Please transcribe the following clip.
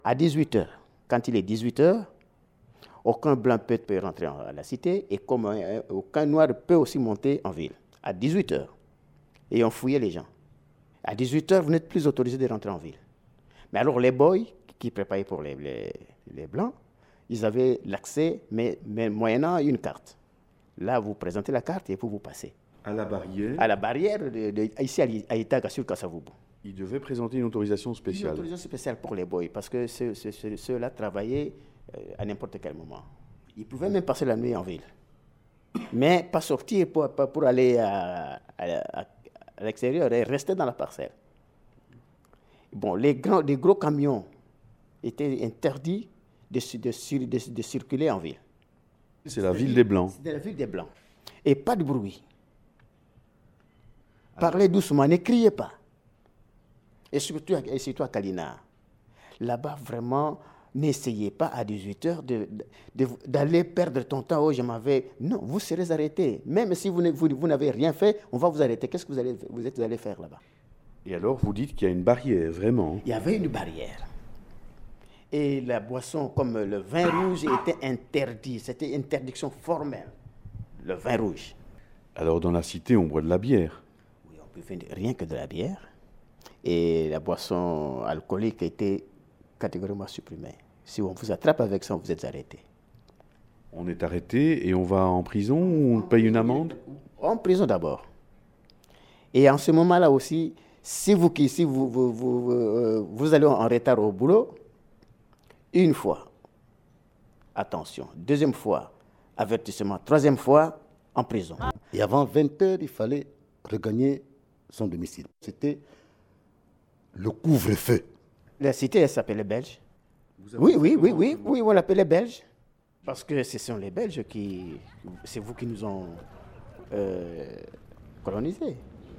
À 18 heures, quand il est 18 heures, aucun blanc peut rentrer à la cité et comme aucun noir peut aussi monter en ville. À 18 heures. Et on fouillait les gens. À 18 heures, vous n'êtes plus autorisé de rentrer en ville. Mais alors les boys qui préparaient pour les blancs, ils avaient l'accès, mais moyennant une carte. Là, vous présentez la carte et vous passez. À la barrière. À la barrière, ici à Itaga, sur Kasavubu. Ils devaient présenter une autorisation spéciale. Une autorisation spéciale pour les boys, parce que ceux-là travaillaient à n'importe quel moment. Ils pouvaient même passer la nuit en ville. Mais pas sortir pour aller à l'extérieur et rester dans la parcelle. Bon, les gros camions étaient interdits de circuler en ville. C'est la ville des Blancs. C'est la ville des Blancs. Et pas de bruit. Parlez doucement, ne criez pas. Et surtout à Kalina. Là-bas, vraiment, n'essayez pas à 18 heures d'aller perdre ton temps. Oh, non, vous serez arrêté. Même si vous n'avez rien fait, on va vous arrêter. Qu'est-ce que vous allez faire là-bas? Et alors, vous dites qu'il y a une barrière, vraiment? Il y avait une barrière. Et la boisson, comme le vin rouge, était interdit. C'était interdiction formelle, le vin rouge. Alors, dans la cité, on boit de la bière? Oui, on peut faire rien que de la bière. Et la boisson alcoolique était catégoriquement supprimée. Si on vous attrape avec ça, vous êtes arrêté. On est arrêté et on va en prison ou on paye une amende? En prison d'abord. Et en ce moment-là aussi, si vous allez en retard au boulot, une fois, attention. Deuxième fois, avertissement. Troisième fois, en prison. Et avant 20 heures, il fallait regagner son domicile. C'était le couvre-feu. La cité, elle s'appelait Belge. Oui, on l'appelait Belge. Parce que ce sont les Belges c'est vous qui nous ont colonisés.